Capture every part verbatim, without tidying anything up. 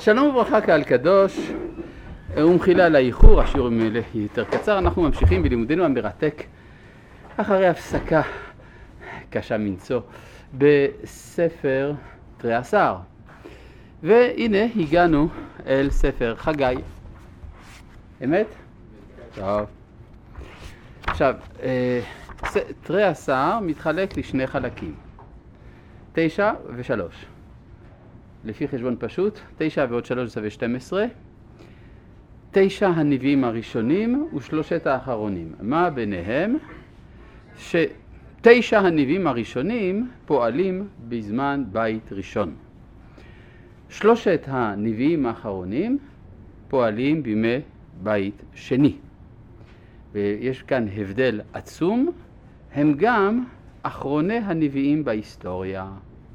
שלום וברכה קהל קדוש, ומחילה על האיחור, השיעור יותר קצר. אנחנו ממשיכים בלימודנו המרתק אחרי הפסקה קשה מנשוא בספר תרי עשר, והנה הגענו אל ספר חגי. אמת? טוב. עכשיו, תרי עשר מתחלק לשני חלקים, תשע ושלוש. לפי חשבון פשוט, תשע ועוד שלוש שווה שתים עשרה. תשע הנביאים הראשונים ושלושת האחרונים. מה ביניהם? שתשע הנביאים הראשונים פועלים בזמן בית ראשון. שלושת הנביאים האחרונים פועלים בימי בית שני. ויש כאן הבדל עצום, הם גם אחרוני הנביאים בהיסטוריה.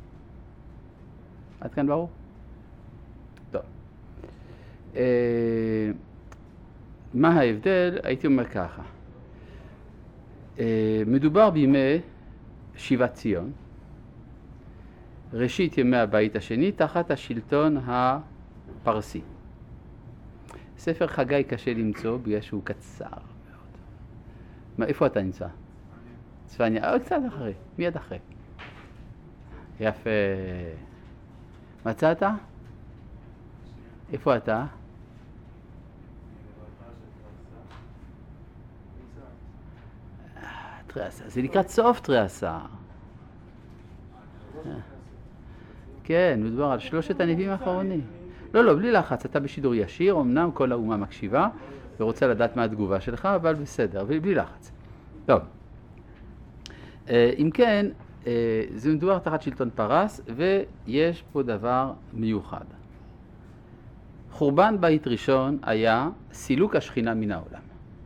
עד כאן ברור? טוב. אה, מה ההבדל? הייתי אומר ככה. אה, מדובר בימי שיבת ציון, ראשית ימי הבית השני, תחת השלטון הפרסי. ספר חגי קשה למצוא בגלל שהוא קצר מאוד. מה, איפה אתה נמצא? צפניה. אה, קצת אחרי, מיד אחרי. יפה. מצאת? איפה אתה? תרי עשר, זה לקראת סוף תרי עשר. כן, מדובר על שלושת הנביאים האחרונים. לא, לא, בלי לחץ, אתה בשידור ישיר, אמנם כל האומה מקשיבה ורוצה לדעת מה התגובה שלך, אבל בסדר, בלי לחץ. טוב. אם כן, זה מדובר תחת שלטון פרס, ויש פה דבר מיוחד. חורבן בית ראשון היה סילוק השכינה מן העולם.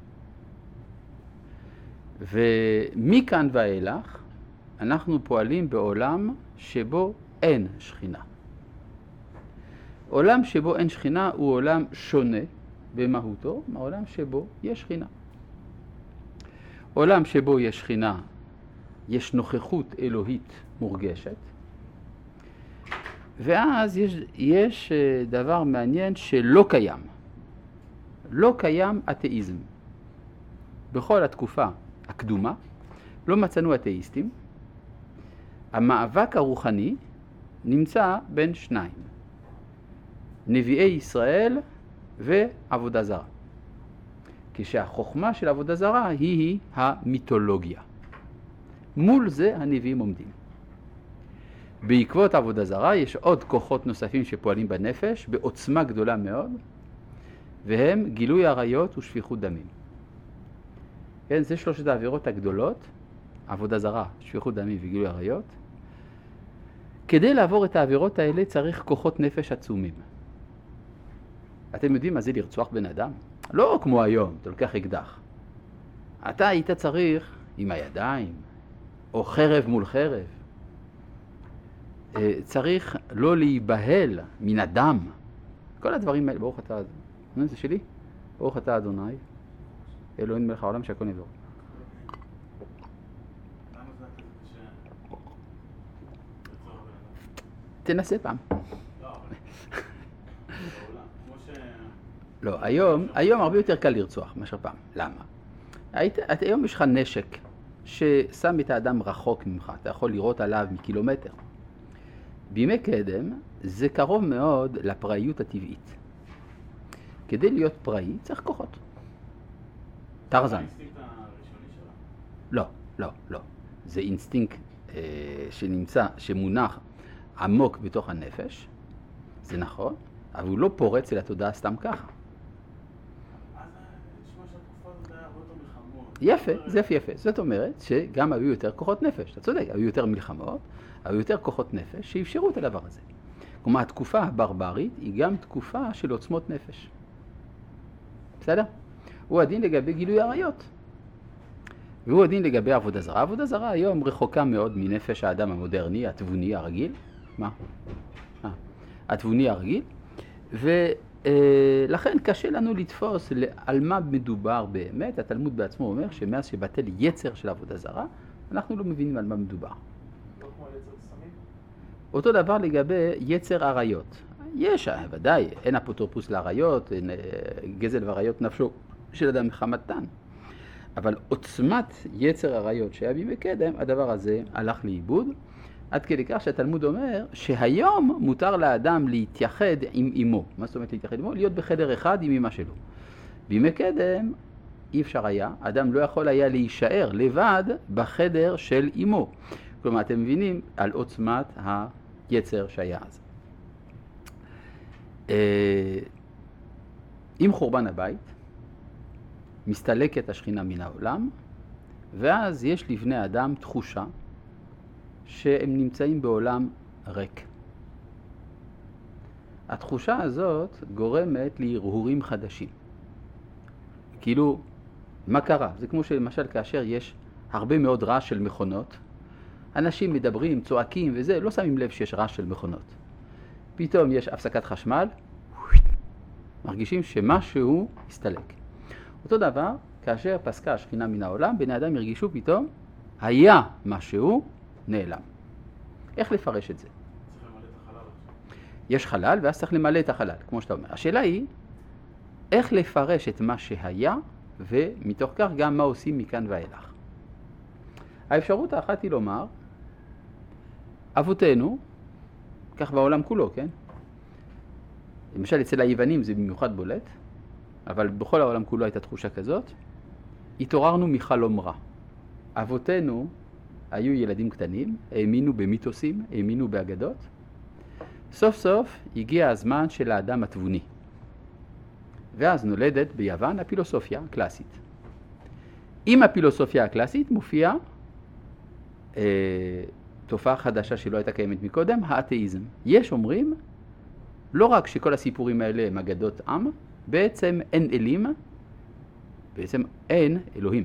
ומכאן ואילך אנחנו פועלים בעולם שבו אין שכינה. עולם שבו אין שכינה הוא עולם שונה במהותו מהעולם שבו יש שכינה. עולם שבו יש שכינה, יש נוכחות אלוהית מורגשת, ואז יש, יש דבר מעניין שלא קיים. לא קיים אתאיזם. בכל התקופה הקדומה לא מצאנו אתאיסטים. המאבק הרוחני נמצא בין שניים, נביאי ישראל ועבודה זרה. כשהחוכמה של עבודה זרה היא, היא המיתולוגיה. מול זה הנביאים עומדים. בעקבות עבודה זרה יש עוד כוחות נוספים שפועלים בנפש בעוצמה גדולה מאוד, והם גילוי עריות ושפיכות דמים. כן, זה שלושת העבירות הגדולות, עבודה זרה, שפיכות דמים וגילוי עריות. כדי לעבור את העבירות האלה צריך כוחות נפש עצומים. אתם יודעים מה זה לרצוח בן אדם? לא כמו היום, אתה לוקח אקדח. אתה היית צריך עם הידיים, או חרב מול חרב. צריך לא להיבהל מן הדם. כל הדברים האלה, ברוך אתה, זה שלי? ברוך אתה אדוני, אלוהים מלך העולם שהכל נבוא. תנסה פעם. לא, היום, היום הרבה יותר קל לרצוח מאשר פעם. למה? היית, היום יש לך נשק ששם את האדם רחוק ממך, אתה יכול לראות עליו מקילומטר. בימי קדם זה קרוב מאוד לפראיות הטבעית. כדי להיות פראי צריך כוחות. טרזן. זה האינסטינקט הראשוני שלה? לא, לא, לא. זה אינסטינקט אה, שנמצא, שמונח עמוק בתוך הנפש, זה נכון, אבל הוא לא פורץ אל התודעה סתם ככה. יפה, זה יפה, יפה. זאת אומרת שגם היו יותר כוחות נפש. אתה צודק, היו יותר מלחמות, היו יותר כוחות נפש שאפשרו את הדבר הזה. כלומר, התקופה הברברית היא גם תקופה של עוצמות נפש. בסדר? הוא הדין לגבי גילוי עריות. והוא הדין לגבי עבודה זרה. עבודה זרה היום רחוקה מאוד מנפש האדם המודרני, התבוני הרגיל. מה? אה, התבוני הרגיל. ו... לכן קשה לנו לתפוס על מה מדובר באמת. התלמוד בעצמו אומר שמאז שבטל יצר של עבודה זרה, אנחנו לא מבינים על מה מדובר. לא כמו יצר סמים? אותו דבר לגבי יצר עריות. יש, ודאי, אין אפוטרופוס לעריות, אין גזל ועריות נפשו של אדם מחמתן. אבל עוצמת יצר עריות שהיה בימי קדם, הדבר הזה הלך לאיבוד, עד כדי כך שהתלמוד אומר שהיום מותר לאדם להתייחד עם אמו. מה זאת אומרת להתייחד עם אמו? להיות בחדר אחד עם אמא שלו. בימי קדם אי אפשר היה, אדם לא יכול היה להישאר לבד בחדר של אמו. כלומר, אתם מבינים על עוצמת היצר שהיה אז. עם חורבן הבית, מסתלקת השכינה מן העולם, ואז יש לבני אדם תחושה שהם נמצאים בעולם ריק. התחושה הזאת גורמת להרהורים חדשים. כאילו, מה קרה? זה כמו שלמשל כאשר יש הרבה מאוד רעש של מכונות, אנשים מדברים, צועקים וזה, לא שמים לב שיש רעש של מכונות. פתאום יש הפסקת חשמל, מרגישים שמשהו הסתלק. אותו דבר, כאשר פסקה השכינה מן העולם, בני אדם הרגישו פתאום, היה משהו נעלם. איך לפרש את זה? צריך למלא את החלל. יש חלל, ואז צריך למלא את החלל, כמו שאתה אומר. השאלה היא, איך לפרש את מה שהיה, ומתוך כך גם מה עושים מכאן ואילך. האפשרות האחת היא לומר, אבותינו, כך בעולם כולו, כן? למשל אצל היוונים זה במיוחד בולט, אבל בכל העולם כולו הייתה תחושה כזאת, התעוררנו מחלום רע. אבותינו היו ילדים קטנים, האמינו במיתוסים, האמינו באגדות. סוף סוף הגיע הזמן של האדם התבוני. ואז נולדת ביוון הפילוסופיה הקלאסית. עם הפילוסופיה הקלאסית מופיעה אה, תופעה חדשה שלא הייתה קיימת מקודם, האתאיזם. יש אומרים, לא רק שכל הסיפורים האלה הם אגדות עם, בעצם אין אלים, בעצם אין אלוהים.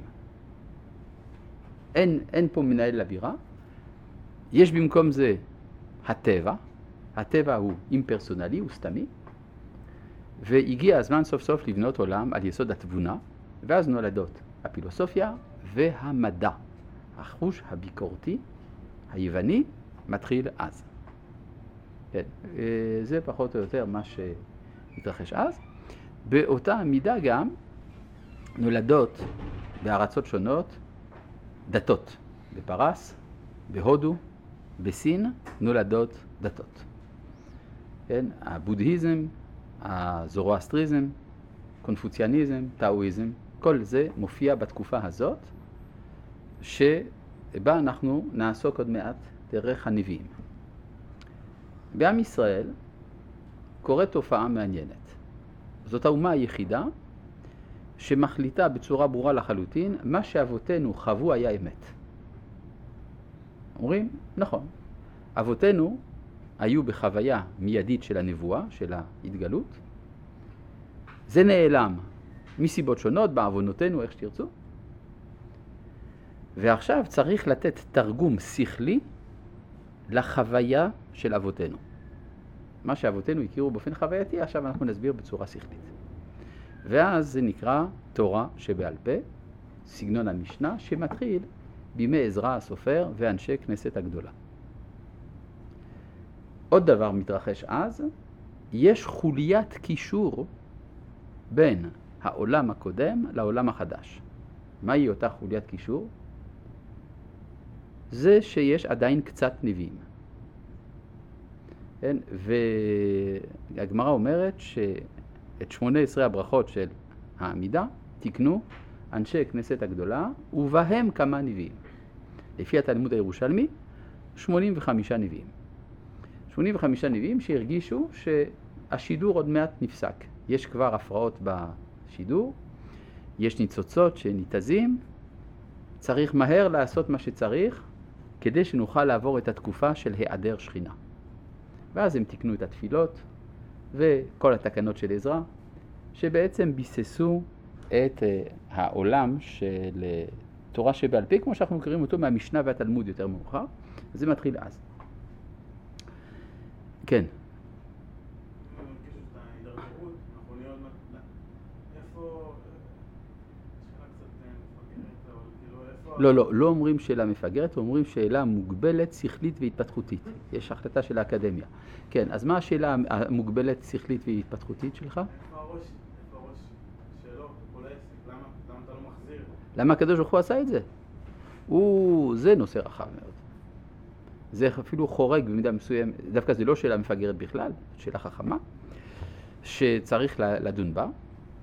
אין, אין פה מנהל לבירה, יש במקום זה הטבע, הטבע הוא אימפרסונלי, הוא סתמי, והגיע הזמן סוף סוף לבנות עולם על יסוד התבונה, ואז נולדות הפילוסופיה והמדע. החוש הביקורתי, היווני, מתחיל אז. כן, זה פחות או יותר מה שהתרחש אז. באותה מידה גם נולדות בארצות שונות דתות. בפרס, בהודו, בסין נולדות דתות. כן, הבודהיזם, הזורואסטריזם, קונפוציאניזם, טאואיזם, כל זה מופיע בתקופה הזאת, שבה אנחנו נעסוק עוד מעט דרך הנביאים. בעם ישראל קורית תופעה מעניינת. זאת האומה היחידה שמחליטה בצורה ברורה לחלוטין, מה שאבותינו חוו היה אמת. אומרים, נכון, אבותינו היו בחוויה מיידית של הנבואה, של ההתגלות. זה נעלם מסיבות שונות, בעוונותינו, איך שתרצו. ועכשיו צריך לתת תרגום שכלי לחוויה של אבותינו. מה שאבותינו הכירו באופן חווייתי, עכשיו אנחנו נסביר בצורה שכלית. ואז זה נקרא תורה שבעל פה, סגנון המשנה, שמתחיל בימי עזרא הסופר ואנשי כנסת הגדולה. עוד דבר מתרחש אז, יש חוליית קישור בין העולם הקודם לעולם החדש. מהי אותה חוליית קישור? זה שיש עדיין קצת נביאים. כן? והגמרא אומרת שאת שמונה עשרה הברכות של העמידה תקנו אנשי כנסת הגדולה, ובהם כמה נביאים. לפי התלמוד הירושלמי, שמונים וחמישה נביאים. שמונים וחמישה נביאים שהרגישו שהשידור עוד מעט נפסק. יש כבר הפרעות בשידור, יש ניצוצות שניתזים, צריך מהר לעשות מה שצריך, כדי שנוכל לעבור את התקופה של היעדר שכינה. ואז הם תקנו את התפילות וכל התקנות של עזרא, שבעצם ביססו את העולם של תורה שבעל פה, כמו שאנחנו מכירים אותו מהמשנה והתלמוד יותר מאוחר. זה מתחיל אז. כן. איפה לא, לא, לא אומרים שאלה מפגרת, אומרים שאלה מוגבלת, שכלית והתפתחותית. יש החלטה של האקדמיה. כן, אז מה השאלה המוגבלת, שכלית והתפתחותית שלך? איפה הראש? איפה הראש? שאלות, כל העסק, למה? למה אתה לא מחזיר? למה הקדוש ברוך הוא עשה את זה? הוא, זה נושא רחב מאוד. זה אפילו חורג במידה מסוים, דווקא זה לא שאלה מפגרת בכלל, שאלה חכמה, שצריך לדון בה.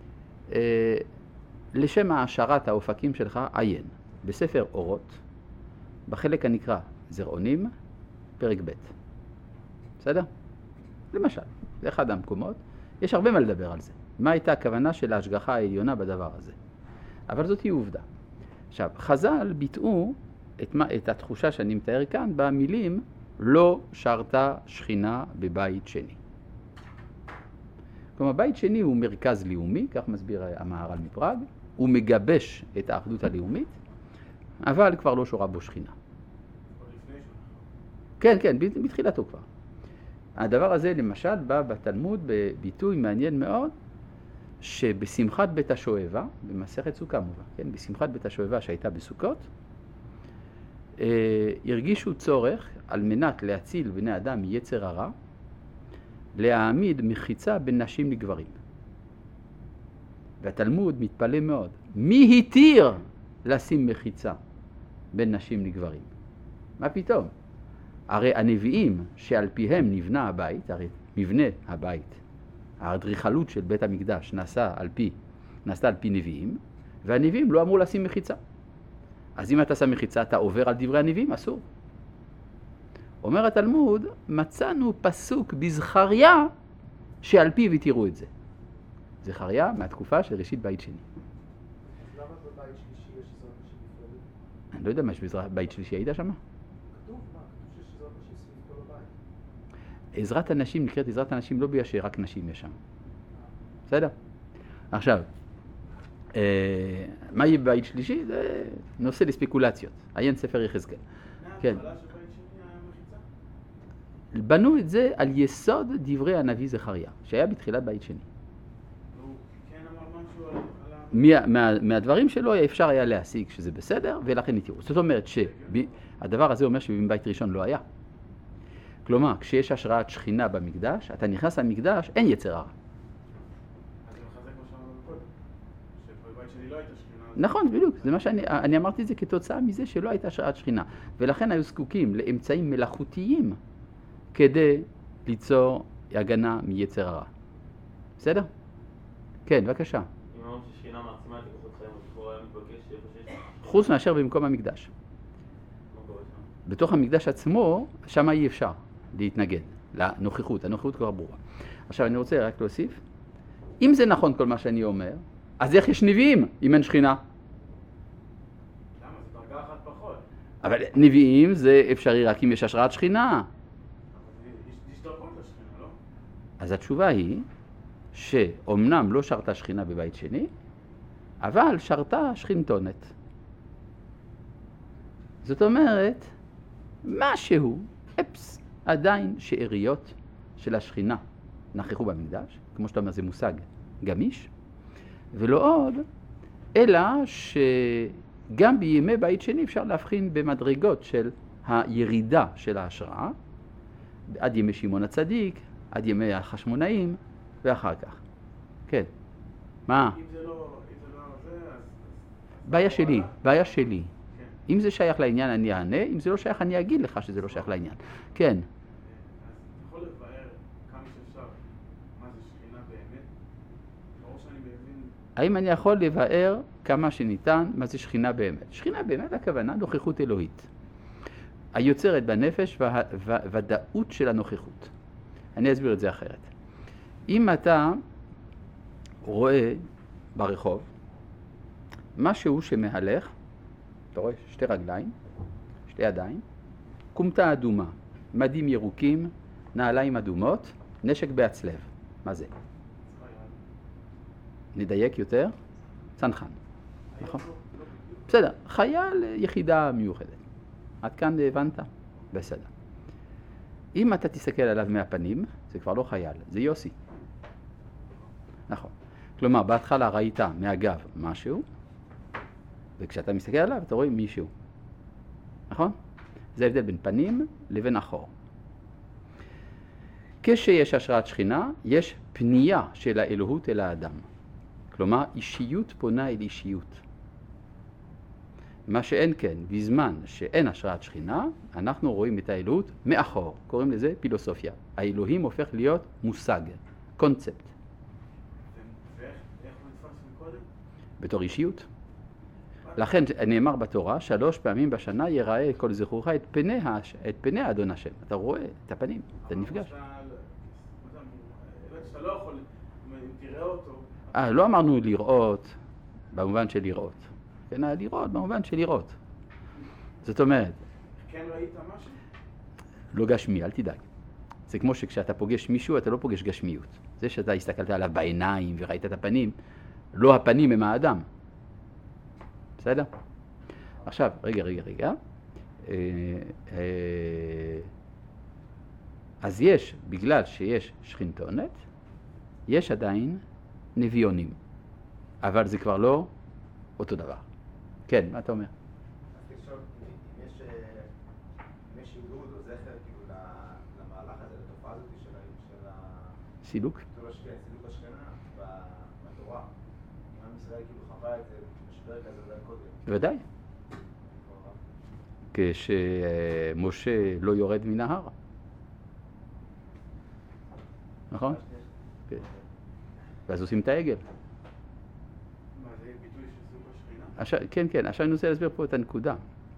לשם העשרת האופקים שלך, עיין, בספר אורות, בחלק הנקרא זרעונים, פרק ב'. בסדר? למשל, זה אחד המקומות, יש הרבה מה לדבר על זה. מה הייתה הכוונה של ההשגחה העליונה בדבר הזה? אבל זאת היא עובדה. עכשיו, חז"ל ביטאו את, מה, את התחושה שאני מתאר כאן במילים לא שרתה שכינה בבית שני. כלומר, בית שני הוא מרכז לאומי, כך מסביר המהר"ל מפראג, הוא מגבש את האחדות הלאומית, אבל כבר לא שורה בו שכינה. כן, כן, בתחילתו כבר. הדבר הזה למשל בא בתלמוד בביטוי מעניין מאוד, שבשמחת בית השואבה, במסכת סוכה מובא, כן, בשמחת בית השואבה שהייתה בסוכות, אה, הרגישו צורך על מנת להציל בני אדם מיצר הרע, להעמיד מחיצה בין נשים לגברים. והתלמוד מתפלא מאוד. מי התיר לשים מחיצה בין נשים לגברים? מה פתאום? הרי הנביאים שעל פיהם נבנה הבית, הרי מבנה הבית, האדריכלות של בית המקדש נעשה על פי, נעשתה על פי נביאים, והנביאים לא אמרו לשים מחיצה. אז אם אתה שם מחיצה, אתה עובר על דברי הנביאים? אסור. אומר התלמוד, מצאנו פסוק בזכריה שעל פיו התירו את זה. זכריה מהתקופה של ראשית בית שני. למה בבית שלישי יש עזרת נשים נפרדת? אני לא יודע מה יש בבית שלישי, היית שם? כתוב, מה? כתוב שיש עזרת נשים סביב כל הבית. עזרת הנשים נקראת עזרת הנשים לא בגלל שרק נשים יש שם. בסדר? עכשיו, אה, מה יהיה בבית שלישי? זה נושא לספקולציות. עיין ספר יחזקאל. כן. בנו את זה על יסוד דברי הנביא זכריה, שהיה בתחילת בית שני. הוא כן אמר משהו על... מה, מה, מהדברים שלו אפשר היה להשיג שזה בסדר, ולכן התירו. זאת אומרת שהדבר הזה אומר שבבית ראשון לא היה. כלומר, כשיש השראת שכינה במקדש, אתה נכנס למקדש, אין יצר הרע. אז זה מחזק מה שאמרנו קודם, שבבית שני לא הייתה שכינה. נכון, בדיוק. זה מה שאני אני אמרתי את זה כתוצאה מזה שלא הייתה השראת שכינה. ולכן היו זקוקים לאמצעים מלאכותיים כדי ליצור הגנה מיצר הרע. בסדר? כן, בבקשה. אם אמרנו ששכינה מעצימה את הכוחות חיים, אז כבר היה מתבקש איפה שיש... חוץ מאשר במקום המקדש. מה קורה שם? בתוך המקדש עצמו, שם אי אפשר להתנגד לנוכחות. הנוכחות כבר ברורה. עכשיו אני רוצה רק להוסיף. אם זה נכון כל מה שאני אומר, אז איך יש נביאים אם אין שכינה? למה? זה דרגה אחת פחות. אבל נביאים זה אפשרי רק אם יש השראת שכינה. יש דרגות לשכינה, לא? אז התשובה היא שאומנם לא שרתה שכינה בבית שני, אבל שרתה שכינתונת. זאת אומרת, משהו, אפס, עדיין שאריות של השכינה נכחו במקדש, כמו שאתה אומר, זה מושג גמיש, ולא עוד, אלא שגם בימי בית שני אפשר להבחין במדרגות של הירידה של ההשראה, עד ימי שמעון הצדיק, עד ימי החשמונאים, ואחר כך. כן. מה? אם זה לא, אם זה לא זה, אז... בעיה שלי, בעיה שלי. כן. אם זה שייך לעניין אני אענה, אם זה לא שייך אני אגיד לך שזה לא שייך לעניין. כן. אז אתה יכול לבאר כמה שאפשר מה זה שכינה באמת? ברור שאני מבין... האם אני יכול לבאר כמה שניתן מה זה שכינה באמת? שכינה באמת הכוונה נוכחות אלוהית. היוצרת בנפש והוודאות של הנוכחות. אני אסביר את זה אחרת. אם אתה רואה ברחוב משהו שמהלך, אתה רואה שתי רגליים, שתי ידיים, קומתה אדומה, מדים ירוקים, נעליים אדומות, נשק בהצלב. מה זה? נדייק יותר? צנחן. נכון? בסדר, חייל יחידה מיוחדת. עד כאן הבנת? בסדר. אם אתה תסתכל עליו מהפנים, זה כבר לא חייל, זה יוסי. נכון. כלומר, בהתחלה ראית מהגב משהו, וכשאתה מסתכל עליו, אתה רואה מישהו. נכון? זה ההבדל בין פנים לבין אחור. כשיש השראת שכינה, יש פנייה של האלוהות אל האדם. כלומר, אישיות פונה אל אישיות. מה שאין כן, בזמן שאין השראת שכינה, אנחנו רואים את האלוהות מאחור. קוראים לזה פילוסופיה. האלוהים הופך להיות מושג, קונספט. ואיך הוא נתפס מקודם? בתור אישיות. לכן נאמר בתורה, שלוש פעמים בשנה יראה כל זכורך את פניה, את פני אדון השם. אתה רואה את הפנים, אתה נפגש. אתה לא יכול, אם תראה אותו... אה, לא אמרנו לראות במובן של לראות. כן, לראות במובן של לראות. זאת אומרת... כן ראית משהו? לא גשמי, אל תדאג. זה כמו שכשאתה פוגש מישהו, אתה לא פוגש גשמיות. זה שאתה הסתכלת עליו בעיניים וראית את הפנים, לא הפנים הם האדם. בסדר? עכשיו, רגע, רגע, רגע. אה, אה, אז יש, בגלל שיש שכינתונת, יש עדיין נביונים. אבל זה כבר לא אותו דבר. כן, מה אתה אומר? אז תשאול, אם יש, אם יש עידוד או זכר כאילו למהלך הזה, לתופעה הזאת של ה... סילוק? סילוק השכנה בתורה. אם עם ישראל כאילו חווה את זה משבר כזה אולי קודם. בוודאי. כשמשה לא יורד מן ההר. נכון? כן. ואז עושים את העגל. מה, זה ביטוי של סילוק השכינה? עכשיו, כן, כן, עכשיו אני רוצה להסביר פה את הנקודה.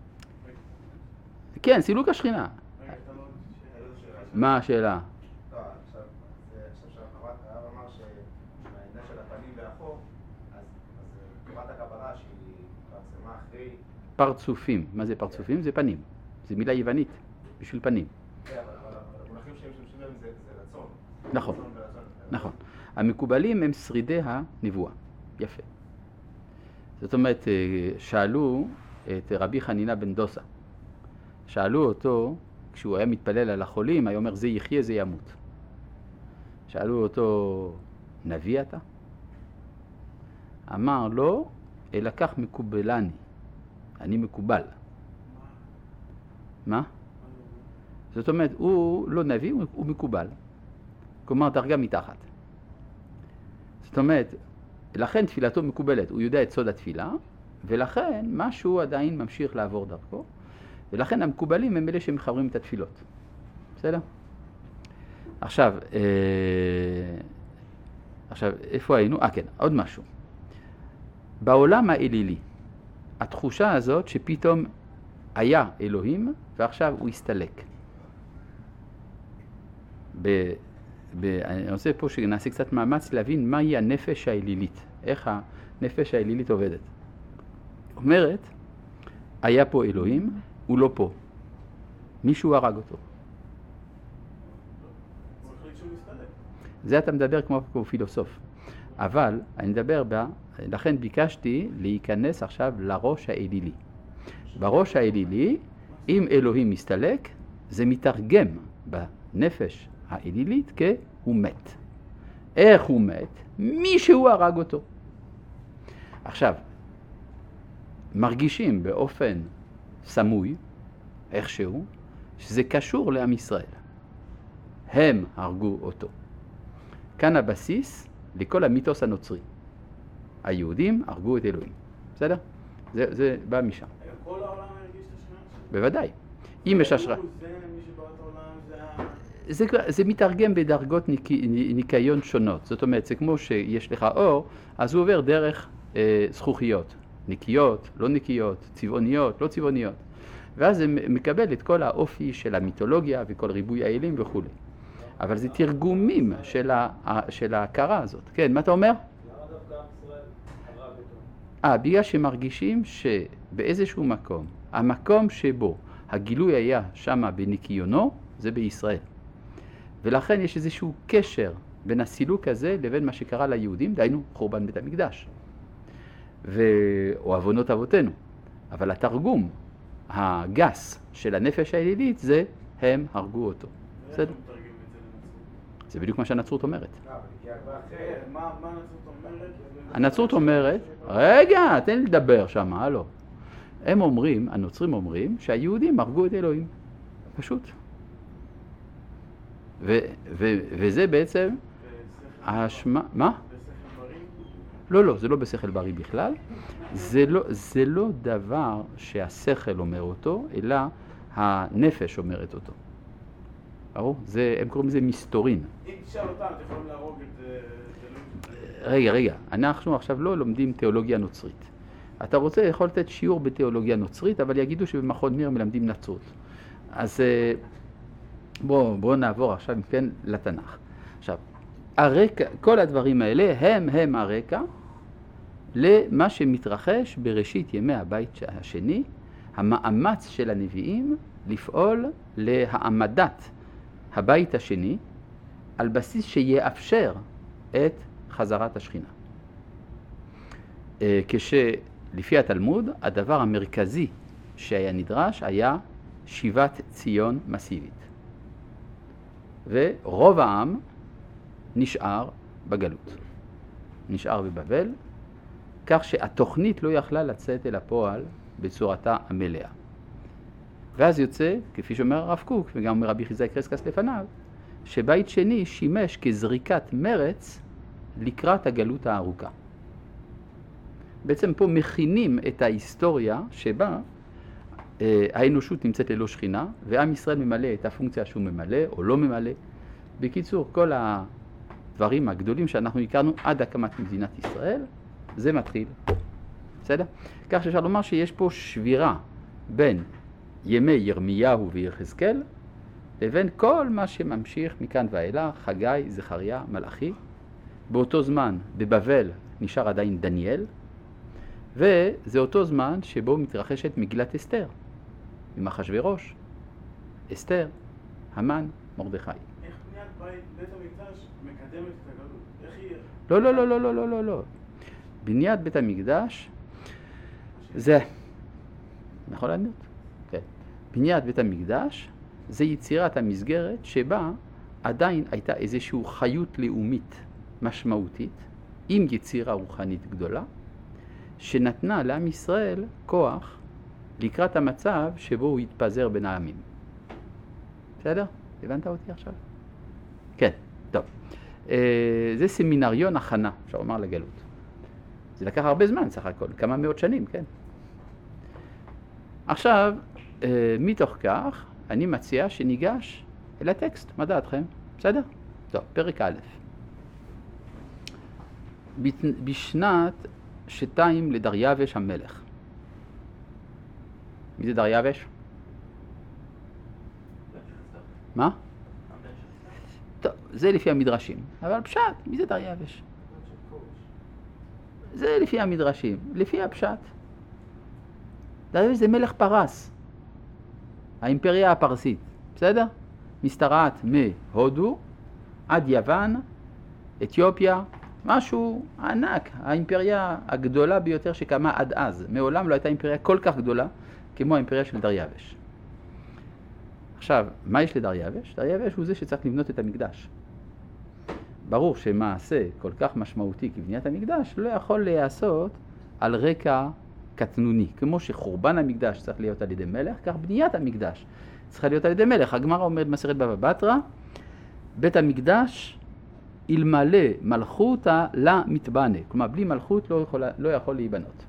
כן, סילוק השכינה. רגע, אתה לא... מה השאלה? לא, עכשיו, עכשיו שהרב אמר שמהעניין של הפנים והאחור, אז תורת הקבלה שהיא פרסמה אחרי... פרצופים. מה זה פרצופים? זה פנים. זה מילה יוונית, בשביל פנים. כן, אבל המונחים שהם משתמשים בהם זה רצון. נכון, נכון. המקובלים הם שרידי הנבואה. יפה. זאת אומרת, שאלו את רבי חנינה בן דוסה. שאלו אותו, כשהוא היה מתפלל על החולים, היה אומר, זה יחיה, זה ימות. שאלו אותו, נביא אתה? אמר לו, אלא כך מקובלני. אני מקובל. מה? זאת אומרת, הוא לא נביא, הוא מקובל. כלומר, דרגה מתחת. זאת אומרת, לכן תפילתו מקובלת. הוא יודע את סוד התפילה, ולכן משהו עדיין ממשיך לעבור דרכו, ולכן המקובלים הם אלה שמחברים את התפילות. בסדר? עכשיו, אה, עכשיו, איפה היינו? אה, כן, עוד משהו. בעולם האלילי, התחושה הזאת שפתאום היה אלוהים, ועכשיו הוא הסתלק. ב... ב... אני רוצה פה שנעשה קצת מאמץ להבין מהי הנפש האלילית. איך הנפש האלילית עובדת. אומרת, היה פה אלוהים, הוא לא פה. מישהו הרג אותו. הוא החליט שהוא מסתלק. זה אתה מדבר כמו, כמו פילוסוף. אבל אני מדבר בה, לכן ביקשתי להיכנס עכשיו לראש האלילי. בראש האלילי, אם אלוהים מסתלק, זה מתרגם בנפש האלילית כהוא מת. איך הוא מת? מישהו הרג אותו. עכשיו, מרגישים באופן סמוי, איכשהו, שזה קשור לעם ישראל. הם הרגו אותו. כאן הבסיס לכל המיתוס הנוצרי. היהודים הרגו את אלוהים. בסדר? זה, זה בא משם. כל העולם הרגיש את השכינה שלו? בוודאי. אם יש השראה. זה מי שבא את העולם, זה ה... זה, זה מתרגם בדרגות ניק, ניקיון שונות. זאת אומרת, זה כמו שיש לך אור, אז הוא עובר דרך אה, זכוכיות. נקיות, לא נקיות, צבעוניות, לא צבעוניות. ואז זה מקבל את כל האופי של המיתולוגיה וכל ריבוי האלים וכו'. אבל זה תרגומים של, ה, של ההכרה הזאת. כן, מה אתה אומר? אה, בגלל שמרגישים שבאיזשהו מקום, המקום שבו הגילוי היה שמה בניקיונו, זה בישראל. ולכן יש איזשהו קשר בין הסילוק הזה לבין מה שקרה ליהודים, דהיינו חורבן בית המקדש. ו... או אבונות אבותינו. אבל התרגום הגס של הנפש האלילית זה הם הרגו אותו. בסדר? זה בדיוק מה שהנצרות אומרת. לא, אבל הגיע כבר אחרי. כן, מה מה הנצרות אומרת? הנצרות אומרת, רגע, תן לי לדבר שם, הלו. הם אומרים, הנוצרים אומרים, שהיהודים הרגו את אלוהים. פשוט. ו- ו- וזה בעצם האשמה, מה? בשכל בריא? לא, לא, זה לא בשכל בריא בכלל. זה לא, זה לא דבר שהשכל אומר אותו, אלא הנפש אומרת אותו. ברור? זה, הם קוראים לזה מסתורין. אם תשאל אותם, אתם יכולים להרוג את זה... רגע, רגע, אנחנו עכשיו לא לומדים תיאולוגיה נוצרית. אתה רוצה, יכול לתת שיעור בתיאולוגיה נוצרית, אבל יגידו שבמכון מיר מלמדים נצרות. אז בואו בוא נעבור עכשיו, כן, לתנ"ך. עכשיו, הרקע, כל הדברים האלה הם הם הרקע למה שמתרחש בראשית ימי הבית השני, המאמץ של הנביאים לפעול להעמדת הבית השני על בסיס שיאפשר את חזרת השכינה. כשלפי התלמוד, הדבר המרכזי שהיה נדרש היה שיבת ציון מסיבית. ורוב העם נשאר בגלות. נשאר בבבל, כך שהתוכנית לא יכלה לצאת אל הפועל בצורתה המלאה. ואז יוצא, כפי שאומר הרב קוק, וגם אומר רבי חיזאי קרסקס לפניו, שבית שני שימש כזריקת מרץ לקראת הגלות הארוכה. בעצם פה מכינים את ההיסטוריה שבה אה, האנושות נמצאת ללא שכינה, ועם ישראל ממלא את הפונקציה שהוא ממלא או לא ממלא. בקיצור, כל הדברים הגדולים שאנחנו הכרנו עד הקמת מדינת ישראל, זה מתחיל פה. בסדר? כך שאפשר לומר שיש פה שבירה בין ימי ירמיהו ויחזקאל, לבין כל מה שממשיך מכאן ואילך, חגי, זכריה, מלאכי. באותו זמן בבבל נשאר עדיין דניאל, וזה אותו זמן שבו מתרחשת מגילת אסתר, עם אחשוורוש, אסתר, המן, מרדכי. איך בניית בית, בית המקדש מקדמת את הגלות? איך היא... לא, לא, לא, לא, לא, לא, לא, לא. בניית בית המקדש זה, נכון לענות? כן. בניית בית המקדש זה יצירת המסגרת שבה עדיין הייתה איזושהי חיות לאומית משמעותית, עם יצירה רוחנית גדולה, שנתנה לעם ישראל כוח לקראת המצב שבו הוא יתפזר בין העמים. בסדר? הבנת אותי עכשיו? כן, טוב. זה סמינריון הכנה, אפשר לומר, לגלות. זה לקח הרבה זמן סך הכל, כמה מאות שנים, כן? עכשיו, מתוך כך, אני מציע שניגש אל הטקסט. מה דעתכם? בסדר? טוב, פרק א'. בשנת שתיים לדריווש המלך. מי זה דריווש? מה? טוב, זה לפי המדרשים. אבל פשט, מי זה דריווש? זה לפי המדרשים. לפי הפשט. דריווש זה מלך פרס. האימפריה הפרסית. בסדר? משתרעת מהודו עד יוון, אתיופיה, משהו ענק, האימפריה הגדולה ביותר שקמה עד אז. מעולם לא הייתה אימפריה כל כך גדולה כמו האימפריה של דריווש. עכשיו, מה יש לדריווש? דריווש הוא זה שצריך לבנות את המקדש. ברור שמעשה כל כך משמעותי כבניית המקדש לא יכול להיעשות על רקע קטנוני. כמו שחורבן המקדש צריך להיות על ידי מלך, כך בניית המקדש צריכה להיות על ידי מלך. הגמרא אומרת במסכת בבא בתרא, בית המקדש אלמלא מלכותא לה מתבנה. כלומר, בלי מלכות לא יכול, לא יכול להיבנות.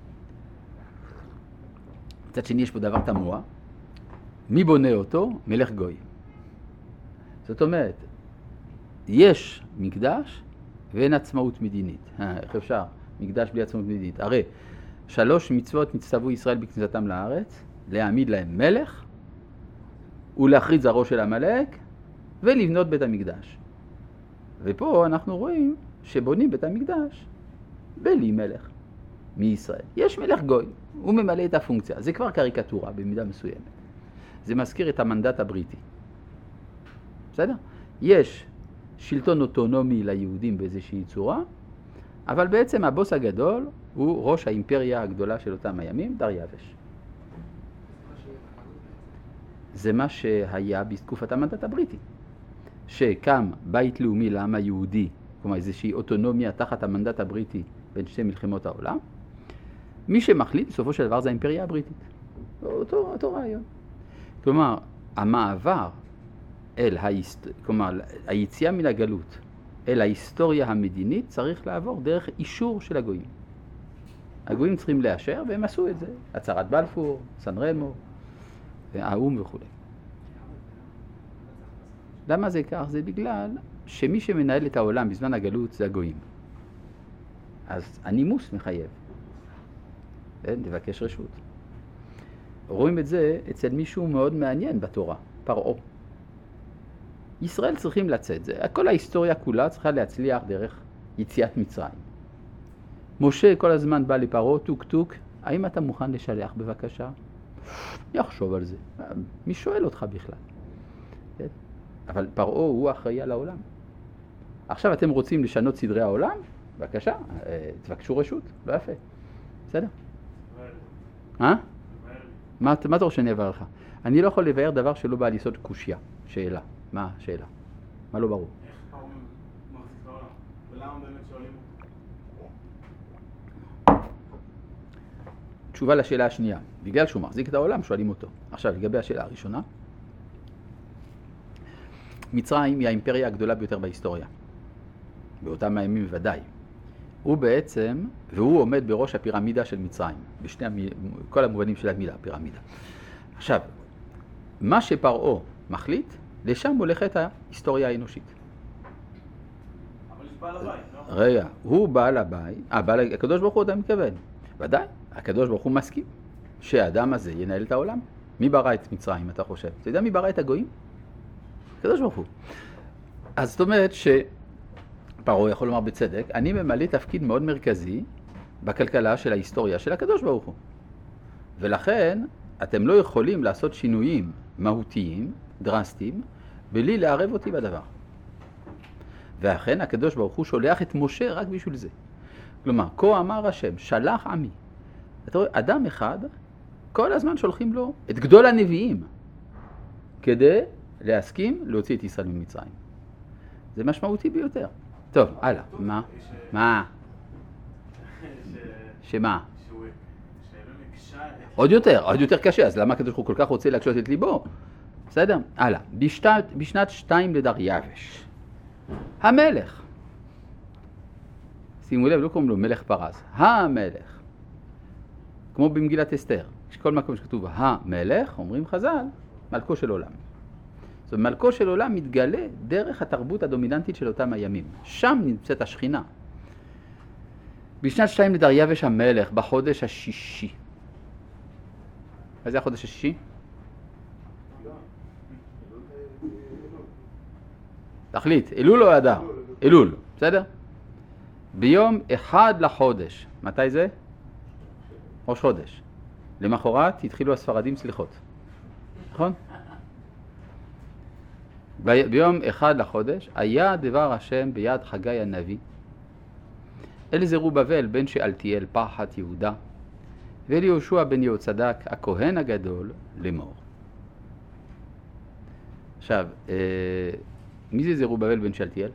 מצד שני יש פה דבר תמוה. מי בונה אותו? מלך גוי. זאת אומרת, יש מקדש ואין עצמאות מדינית. איך אפשר? מקדש בלי עצמאות מדינית. הרי שלוש מצוות נצטוו ישראל בכניסתם לארץ, להעמיד להם מלך ולהכריז זרעו של עמלק ולבנות בית המקדש. ופה אנחנו רואים שבונים בית המקדש בלי מלך מישראל. יש מלך גוי, הוא ממלא את הפונקציה. זה כבר קריקטורה במידה מסוימת. זה מזכיר את המנדט הבריטי. בסדר? יש שלטון אוטונומי ליהודים באיזושהי צורה, אבל בעצם הבוס הגדול הוא ראש האימפריה הגדולה של אותם הימים, דריווש. זה מה שהיה בתקופת המנדט הבריטי. שקם בית לאומי לעם היהודי, כלומר איזושהי אוטונומיה תחת המנדט הבריטי בין שתי מלחמות העולם, מי שמחליט בסופו של דבר זה האימפריה הבריטית. אותו, אותו רעיון. כלומר, המעבר אל ההיסט... כלומר, היציאה מן הגלות אל ההיסטוריה המדינית צריך לעבור דרך אישור של הגויים. הגויים צריכים לאשר, והם עשו את זה. הצהרת בלפור, סן רמו, האום וכו'. למה זה כך? זה בגלל שמי שמנהל את העולם בזמן הגלות זה הגויים. אז הנימוס מחייב. לבקש רשות. רואים את זה אצל מישהו מאוד מעניין בתורה, פרעה. ישראל צריכים לצאת, זה, כל ההיסטוריה כולה צריכה להצליח דרך יציאת מצרים. משה כל הזמן בא לפרעה, טוק טוק, האם אתה מוכן לשלח בבקשה? יחשוב על זה. מי שואל אותך בכלל? אבל פרעה הוא אחראי על העולם. עכשיו אתם רוצים לשנות סדרי העולם? בבקשה, תבקשו רשות, לא יפה. בסדר? אה? מה אתה רוצה שאני אעבר לך? אני לא יכול לבאר דבר שלא בא ליסוד קושיה. שאלה. מה השאלה? מה לא ברור? איך פרעה מחזיק את העולם? ולמה באמת שואלים אותו? תשובה לשאלה השנייה. בגלל שהוא מחזיק את העולם, שואלים אותו. עכשיו, לגבי השאלה הראשונה. מצרים היא האימפריה הגדולה ביותר בהיסטוריה. באותם הימים ודאי. הוא בעצם, והוא עומד בראש הפירמידה של מצרים, בשני המ... כל המובנים של המילה, פירמידה. עכשיו, מה שפרעה מחליט, לשם הולכת ההיסטוריה האנושית. אבל יש בעל הבית, לא? רגע, הוא בעל הבית, אה, בעל, הקדוש ברוך הוא אתה מתכוון. ודאי, הקדוש ברוך הוא מסכים שהאדם הזה ינהל את העולם. מי ברא את מצרים, אתה חושב? אתה יודע מי ברא את הגויים? הקדוש ברוך הוא. אז זאת אומרת ש... פרעה יכול לומר בצדק, אני ממלא תפקיד מאוד מרכזי בכלכלה של ההיסטוריה של הקדוש ברוך הוא. ולכן אתם לא יכולים לעשות שינויים מהותיים, דרסטיים, בלי לערב אותי בדבר. ואכן הקדוש ברוך הוא שולח את משה רק בשביל זה. כלומר, כה אמר השם, שלח עמי. אתה רואה, אדם אחד, כל הזמן שולחים לו את גדול הנביאים, כדי להסכים להוציא את ישראל ממצרים. זה משמעותי ביותר. טוב, הלאה. מה? מה? שמה? עוד יותר, עוד יותר קשה, אז למה הקדוש ברוך הוא כל כך רוצה להקשות את ליבו? בסדר? הלאה. בשנת, בשנת שתיים לדריווש, המלך, שימו לב, לא קוראים לו מלך פרס, המלך, כמו במגילת אסתר, כל מקום שכתוב המלך, אומרים חז"ל, מלכו של עולם. זאת אומרת, מלכו של עולם מתגלה דרך התרבות הדומיננטית של אותם הימים. שם נמצאת השכינה. בשנת שתיים לדריווש המלך, בחודש השישי. מה זה החודש השישי? תחליט, אלול או אדר? אלול, בסדר? ביום אחד לחודש. מתי זה? ראש חודש. למחרת התחילו הספרדים סליחות. נכון? ב- ביום אחד לחודש היה דבר השם ביד חגי הנביא אל זרובבל בן שאלתיאל פחת יהודה ואל יהושע בן יהוצדק הכהן הגדול לאמור. עכשיו, אה, מי זה זרובבל בן שאלתיאל?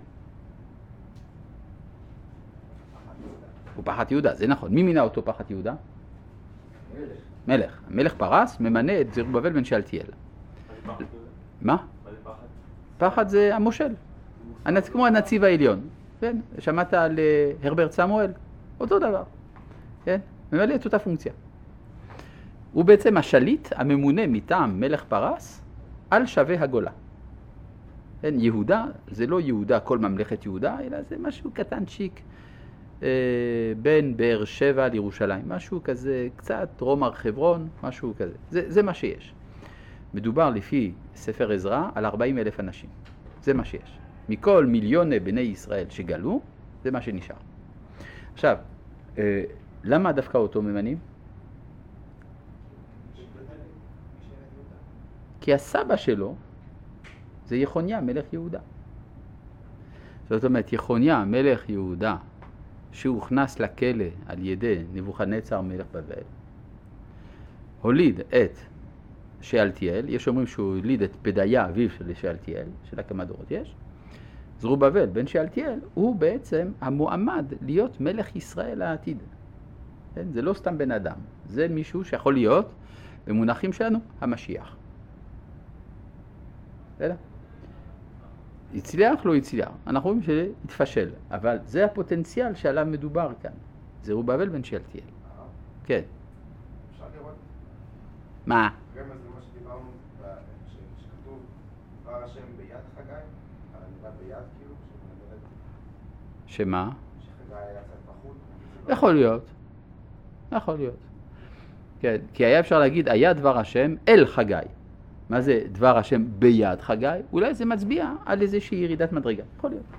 הוא פחת יהודה, זה נכון. מי מינה אותו פחת יהודה? מלך. מלך. מלך פרס ממנה את זרובבל בן שאלתיאל. מה? פחד זה המושל, הנצ... כמו הנציב העליון. כן? שמעת על הרברט סמואל? אותו דבר. כן? ממלא את אותה פונקציה. הוא בעצם השליט הממונה מטעם מלך פרס על שווה הגולה. כן? יהודה זה לא יהודה, כל ממלכת יהודה, אלא זה משהו קטנצ'יק אה, בין באר שבע לירושלים. משהו כזה, קצת דרום הר חברון, משהו כזה. זה, זה מה שיש. מדובר לפי ספר עזרא על ארבעים אלף אנשים. זה מה שיש. מכל מיליוני בני ישראל שגלו, זה מה שנשאר. עכשיו, אה, למה דווקא אותו ממנים? כי הסבא שלו זה יחוניה, מלך יהודה. זאת אומרת, יחוניה, מלך יהודה, שהוכנס לכלא על ידי נבוכדנצר מלך בבל, הוליד את שאלתיאל, יש אומרים שהוא הוליד את פדיה, אביו של שאלתיאל, של כמה דורות יש. זרובבל בן שאלתיאל הוא בעצם המועמד להיות מלך ישראל העתיד. כן? זה לא סתם בן אדם, זה מישהו שיכול להיות במונחים שלנו המשיח. בסדר? הצליח, לא הצליח. אנחנו רואים שהתפשל, אבל זה הפוטנציאל שעליו מדובר כאן. זרובבל בן שאלתיאל. כן. אפשר לראות מה? רמז למה שדיברנו, ש- שכתוב דבר השם ביד חגי, על המילה ביד כאילו, שמדברת שמה? שחגי היה קצת פחות. יכול להיות. יכול להיות. כן, כי היה אפשר להגיד, היה דבר השם אל חגי. מה זה דבר השם ביד חגי? אולי זה מצביע על איזושהי ירידת מדרגה. יכול להיות.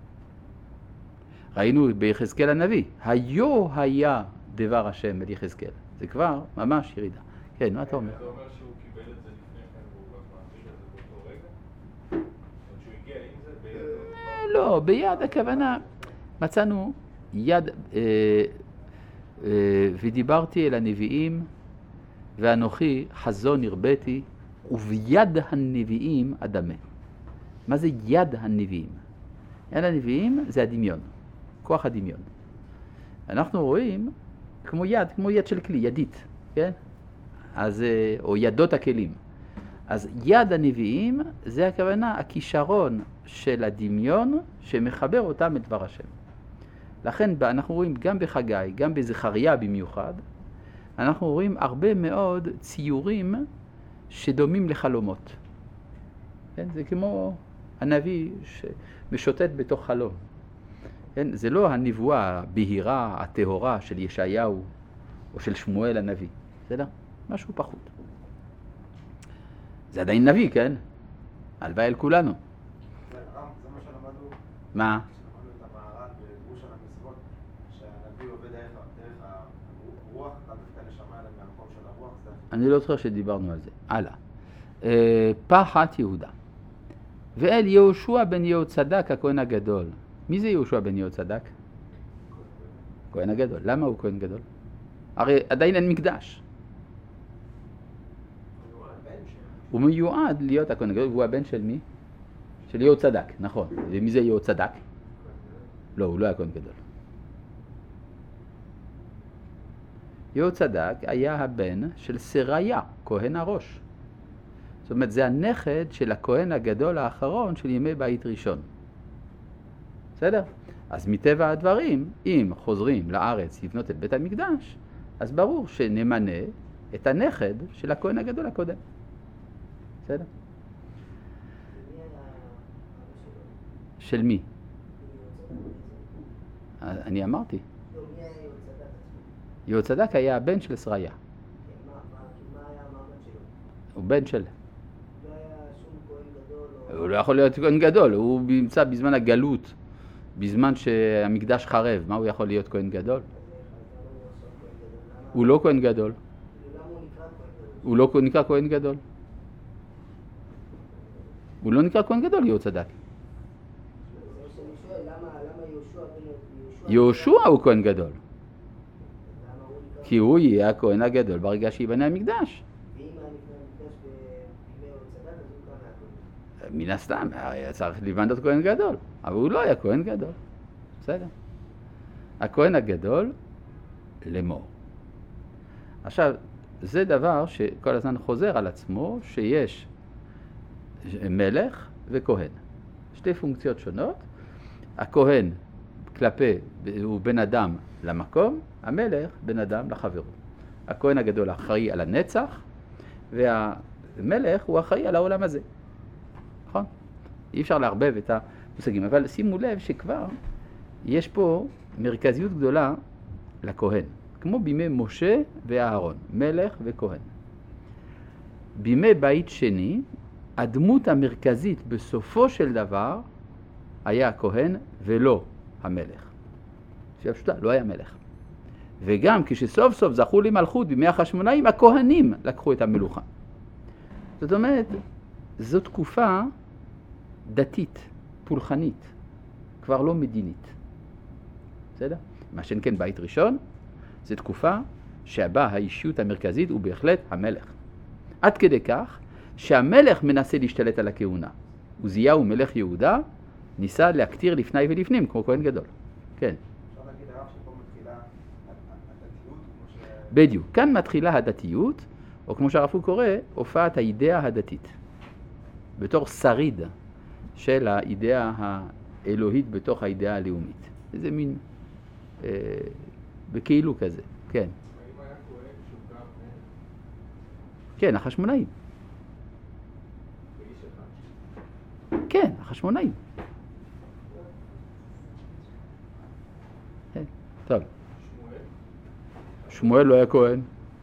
ראינו ביחזקאל הנביא, היו היה דבר השם אל יחזקאל. זה כבר ממש ירידה. כן, מה אתה אומר? זה אומר שהוא קיבל את זה לפני כן והוא רק מעביר את זה באותו רגע? זאת אומרת שהוא הגיע עם זה ביד? לא, ביד הכוונה, מצאנו יד, אה, אה, ודיברתי אל הנביאים, ואנוכי חזון הרביתי, וביד הנביאים אדמה. מה זה יד הנביאים? יד הנביאים זה הדמיון, כוח הדמיון. אנחנו רואים כמו יד, כמו יד של כלי, ידית, כן? אז, או ידות הכלים. אז יד הנביאים זה הכוונה, הכישרון של הדמיון שמחבר אותם את דבר השם. לכן אנחנו רואים גם בחגי, גם בזכריה במיוחד, אנחנו רואים הרבה מאוד ציורים שדומים לחלומות. כן? זה כמו הנביא שמשוטט בתוך חלום. כן? זה לא הנבואה הבהירה, הטהורה של ישעיהו או של שמואל הנביא. זה לא, משהו פחות. זה עדיין נביא, כן? הלוואי על כולנו. זה זה מה שלמדנו, מה? שלמדנו את המהר"ל בגרוש על המצוות, שהנביא עובד דרך דרך הרוח, לאו דווקא הנשמה אלא מהמקום של הרוח. זה אני לא זוכר שדיברנו על זה. הלאה. אה, פחת יהודה. ואל יהושע בן יהוצדק הכהן הגדול. מי זה יהושע בן יהוצדק? כהן הגדול. למה הוא כהן גדול? הרי עדיין אין מקדש. הוא מיועד להיות הכהן הגדול, והוא הבן של מי? של יהוצדק, נכון. ומי זה יהוצדק? לא, הוא לא היה כהן גדול. יהוצדק היה הבן של סריה, כהן הראש. זאת אומרת, זה הנכד של הכהן הגדול האחרון של ימי בית ראשון. בסדר? אז מטבע הדברים, אם חוזרים לארץ לבנות את בית המקדש, אז ברור שנמנה את הנכד של הכהן הגדול הקודם. בסדר? של מי? אני אמרתי. יהוצדק היה הבן של סריה. הוא בן של... הוא לא יכול להיות כהן גדול, הוא נמצא בזמן הגלות, בזמן שהמקדש חרב. מה הוא יכול להיות כהן גדול? הוא לא כהן גדול. הוא לא נקרא כהן גדול. הוא לא נקרא כהן גדול, יהוצדק. יהושע הוא כהן גדול. כי הוא יהיה הכהן הגדול ברגע שיבנה המקדש. מן הסתם, היה צריך לבנות כהן גדול, אבל הוא לא היה כהן גדול. בסדר. הכהן הגדול לאמור. עכשיו, זה דבר שכל הזמן חוזר על עצמו, שיש מלך וכהן. שתי פונקציות שונות. הכהן כלפי, הוא בן אדם למקום, המלך בן אדם לחברו. הכהן הגדול אחראי על הנצח, והמלך הוא אחראי על העולם הזה. נכון? אי אפשר להרבב את המושגים, אבל שימו לב שכבר יש פה מרכזיות גדולה לכהן, כמו בימי משה ואהרון, מלך וכהן. בימי בית שני, הדמות המרכזית בסופו של דבר היה הכהן ולא המלך. שפשוטה, לא היה מלך. וגם כשסוף סוף זכו למלכות בימי החשמונאים, הכהנים לקחו את המלוכה. זאת אומרת, זו תקופה דתית, פולחנית, כבר לא מדינית. בסדר? מה שאין כן בית ראשון, זו תקופה שבה האישיות המרכזית הוא בהחלט המלך. עד כדי כך שהמלך מנסה להשתלט על הכהונה. עוזיהו מלך יהודה ניסה להקטיר לפני ולפנים כמו כהן גדול. כן. אפשר להגיד הרב שפה מתחילה הדתיות, כמו ש... בדיוק. כאן מתחילה הדתיות, או כמו שהרב קוק קורא, הופעת האידאה הדתית. בתור שריד של האידאה האלוהית בתוך האידאה הלאומית. איזה מין, אה, בכאילו כזה, כן. האם היה כהן שהוא גם כן, החשמונאים. באיש אחד? כן, החשמונאים. כן, טוב. שמואל? שמואל לא היה כהן.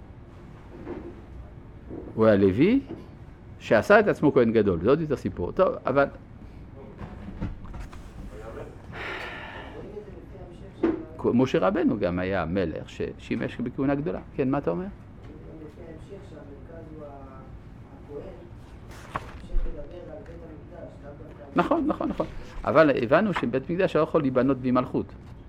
הוא היה לוי שעשה את עצמו כהן גדול. זה עוד יותר סיפור. טוב, אבל... משה רבנו גם היה מלך ששימש בכהונה גדולה. כן, מה אתה אומר? לפי ההמשך שהמרכז הוא הכהן, המשך לדבר על בית המקדש. נכון, נכון, נכון. אבל הבנו שבית מקדש לא יכול להיבנות בלי מלכות.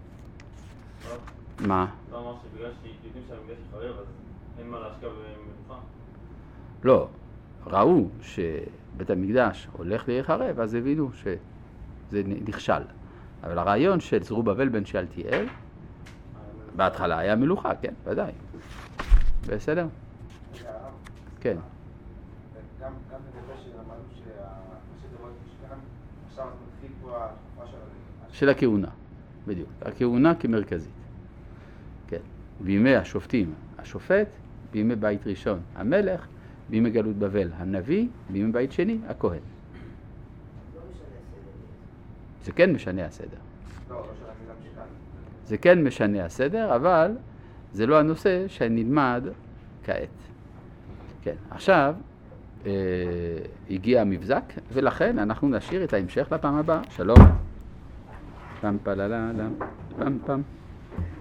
מה? אתה אמר שבגלל שיודעים שהמקדש יחרב, אז אין מה להשקיע במנוחה? לא, ראו שבית המקדש הולך להיחרב, אז הבינו שזה נכשל. אבל הרעיון של זרובבל בן שאלתיאל, בהתחלה היה מלוכה, כן, ודאי. בסדר? רגע, הרב, כן. גם גם לגבי שלמדנו שהראשי תיבות משכן, עכשיו מתחיל פה התקופה של ה- של הכהונה, בדיוק. הכהונה כמרכזית. כן. בימי השופטים, השופט, בימי בית ראשון, המלך, בימי גלות בבל, הנביא, בימי בית שני, הכהן. לא משנה הסדר. זה כן משנה הסדר. לא, לא של המילה משכן. זה כן משנה הסדר, אבל זה לא הנושא שנלמד כעת. כן, עכשיו אה, הגיע המבזק, ולכן אנחנו נשאיר את ההמשך לפעם הבאה. שלום. פם פללה, פם פם.